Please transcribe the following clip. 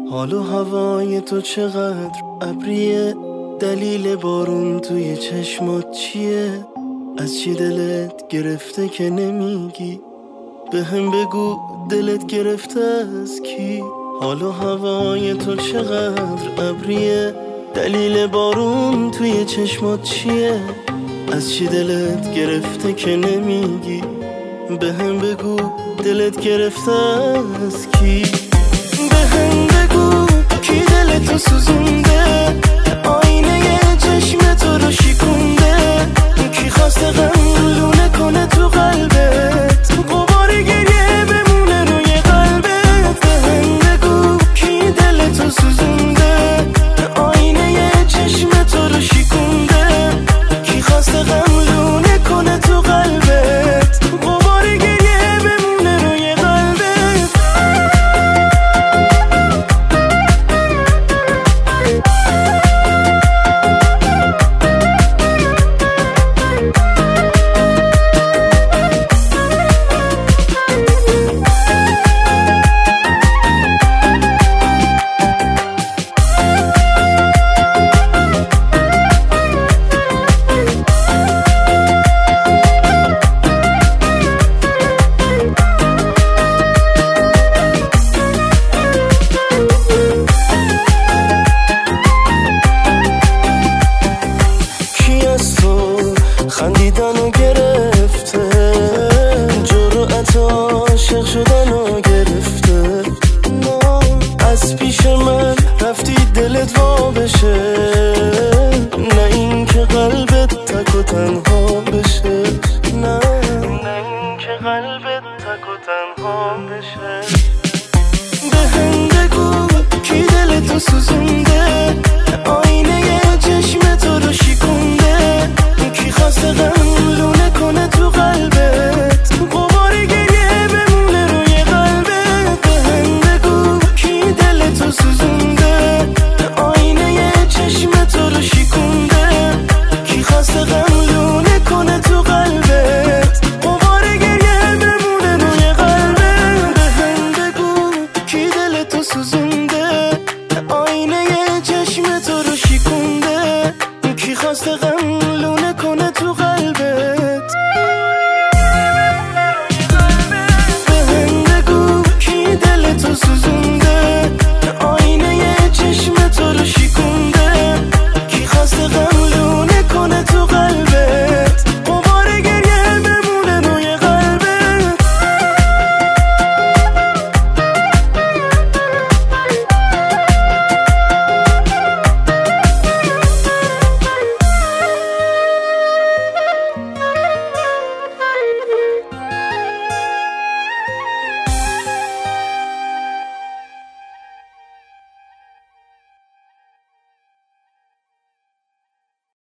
حال و هوای تو چقدر ابریه، دلیل بارون توی چشمات چیه؟ از چی دلت گرفته که نمیگی؟ به هم بگو دلت گرفته از کی؟ حال و هوای تو چقدر ابریه، دلیل بارون توی چشمات چیه؟ از چی دلت گرفته که نمیگی؟ به هم بگو دلت گرفته از کی؟ به هم بگو کی دلتو سوزونده، آینه چشم تو رو شکونده، کی خواسته غم لونه کنه تو قلبت، غبار گریه بمونه روی قلبت. به هم بگو کی دلتو سوزونده، آینه چشم تو رو شکونده، کی خواسته غم لونه کنه تو قلبت، غبار گریه بمونه روی قلبت. خندیدنو گرفته، جرأت عاشق شدنو گرفته، از پیش من رفتی دلت وا بشه، نه این که قلبت تک و تنها بشه، نه این که قلبت تک و تنها بشه. به هم بگو کی دلتو سوزونده،